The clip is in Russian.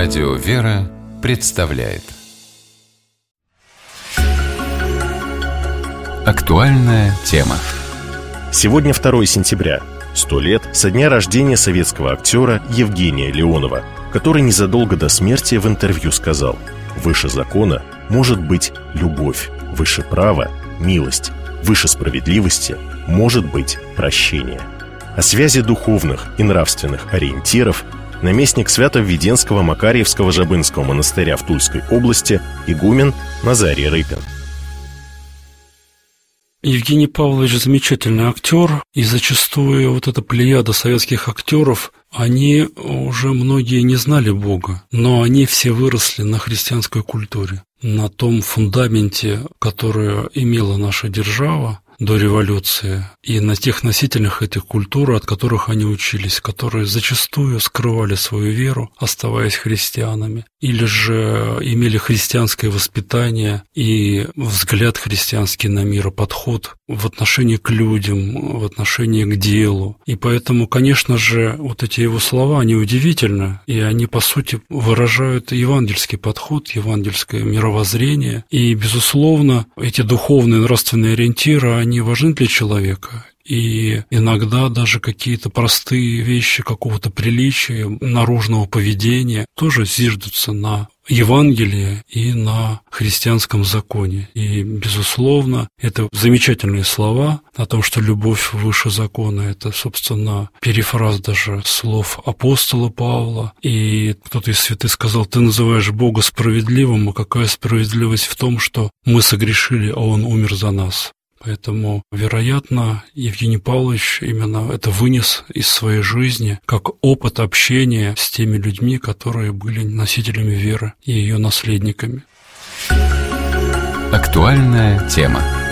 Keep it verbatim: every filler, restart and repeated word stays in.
Радио «Вера» представляет актуальная тема. Сегодня второе сентября, сто лет со дня рождения советского актера Евгения Леонова, который незадолго до смерти в интервью сказал: «Выше закона может быть любовь, выше права – милость, выше справедливости может быть прощение». О связи духовных и нравственных ориентиров наместник Свято-Введенского Макарьевского Жабынского монастыря в Тульской области игумен Назарий Рыпин. Евгений Павлович замечательный актер, и зачастую вот эта плеяда советских актеров, они уже многие не знали Бога, но они все выросли на христианской культуре, на том фундаменте, который имела наша держава до революции, и на тех носителях этих культур, от которых они учились, которые зачастую скрывали свою веру, оставаясь христианами, или же имели христианское воспитание и взгляд христианский на мир, подход в отношении к людям, в отношении к делу. И поэтому, конечно же, вот эти его слова, они удивительны, и они, по сути, выражают евангельский подход, евангельское мировоззрение. И, безусловно, эти духовные нравственные ориентиры, они важны для человека. И иногда даже какие-то простые вещи какого-то приличия, наружного поведения тоже зиждутся на Евангелии и на христианском законе. И, безусловно, это замечательные слова о том, что любовь выше закона. Это, собственно, перефраз даже слов апостола Павла. И кто-то из святых сказал: «Ты называешь Бога справедливым, а какая справедливость в том, что мы согрешили, а Он умер за нас». Поэтому, вероятно, Евгений Павлович именно это вынес из своей жизни как опыт общения с теми людьми, которые были носителями веры и ее наследниками. Актуальная тема.